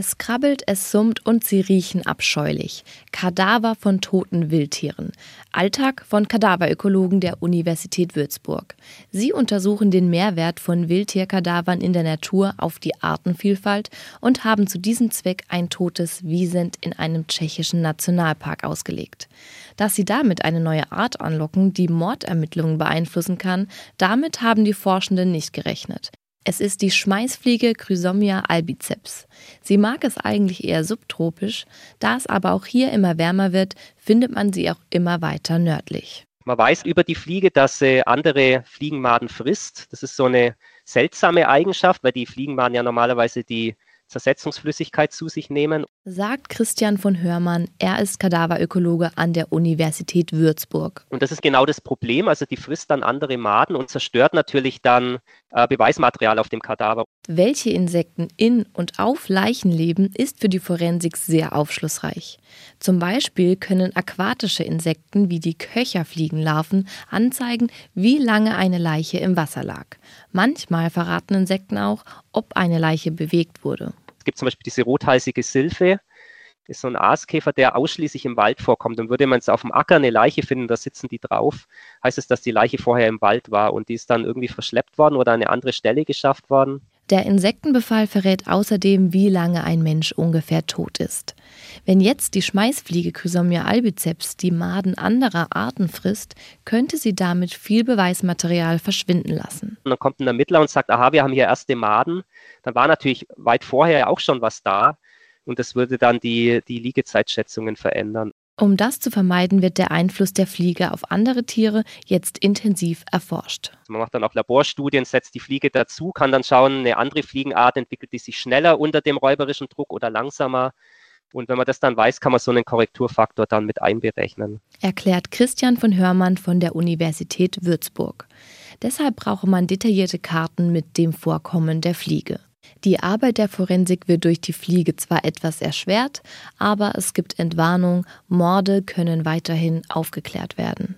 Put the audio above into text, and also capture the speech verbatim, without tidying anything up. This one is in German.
Es krabbelt, es summt und sie riechen abscheulich. Kadaver von toten Wildtieren. Alltag von Kadaverökologen der Universität Würzburg. Sie untersuchen den Mehrwert von Wildtierkadavern in der Natur auf die Artenvielfalt und haben zu diesem Zweck ein totes Wiesent in einem tschechischen Nationalpark ausgelegt. Dass sie damit eine neue Art anlocken, die Mordermittlungen beeinflussen kann, damit haben die Forschenden nicht gerechnet. Es ist die Schmeißfliege Chrysomya albiceps. Sie mag es eigentlich eher subtropisch, da es aber auch hier immer wärmer wird, findet man sie auch immer weiter nördlich. Man weiß über die Fliege, dass sie andere Fliegenmaden frisst. Das ist so eine seltsame Eigenschaft, weil die Fliegenmaden ja normalerweise die Zersetzungsflüssigkeit zu sich nehmen. Sagt Christian von Hörmann, er ist Kadaverökologe an der Universität Würzburg. Und das ist genau das Problem, also die frisst dann andere Maden und zerstört natürlich dann äh, Beweismaterial auf dem Kadaver. Welche Insekten in und auf Leichen leben, ist für die Forensik sehr aufschlussreich. Zum Beispiel können aquatische Insekten wie die Köcherfliegenlarven anzeigen, wie lange eine Leiche im Wasser lag. Manchmal verraten Insekten auch, ob eine Leiche bewegt wurde. Es gibt zum Beispiel diese rothalsige Silphe, das ist so ein Aaskäfer, der ausschließlich im Wald vorkommt. Und würde man jetzt auf dem Acker eine Leiche finden, da sitzen die drauf, heißt es, dass die Leiche vorher im Wald war und die ist dann irgendwie verschleppt worden oder an eine andere Stelle geschafft worden. Der Insektenbefall verrät außerdem, wie lange ein Mensch ungefähr tot ist. Wenn jetzt die Schmeißfliege Chrysomya albiceps die Maden anderer Arten frisst, könnte sie damit viel Beweismaterial verschwinden lassen. Und dann kommt ein Ermittler und sagt, aha, wir haben hier erste Maden. Dann war natürlich weit vorher auch schon was da und das würde dann die, die Liegezeitschätzungen verändern. Um das zu vermeiden, wird der Einfluss der Fliege auf andere Tiere jetzt intensiv erforscht. Man macht dann auch Laborstudien, setzt die Fliege dazu, kann dann schauen, eine andere Fliegenart entwickelt die sich schneller unter dem räuberischen Druck oder langsamer. Und wenn man das dann weiß, kann man so einen Korrekturfaktor dann mit einberechnen. Erklärt Christian von Hörmann von der Universität Würzburg. Deshalb brauche man detaillierte Karten mit dem Vorkommen der Fliege. Die Arbeit der Forensik wird durch die Fliege zwar etwas erschwert, aber es gibt Entwarnung, Morde können weiterhin aufgeklärt werden.